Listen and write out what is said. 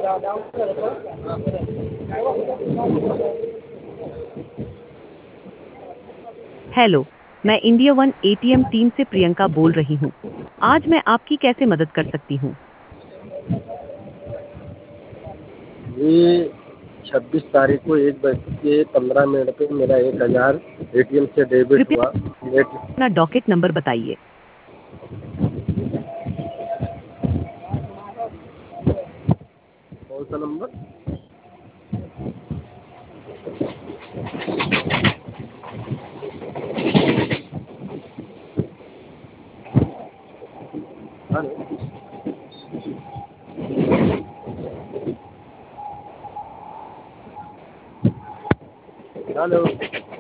Hello, मैं India one ATM team से प्रियंका बोल रही हूँ। आज मैं आपकी कैसे मदद कर सकती हूँ? ये 26 तारीख को 1:15 पे मेरा 1000 एटीएम से डेबिट कृपया हुआ। नेट अपना डॉकेट नंबर बताइए। कौन सा नंबर? Hello hello.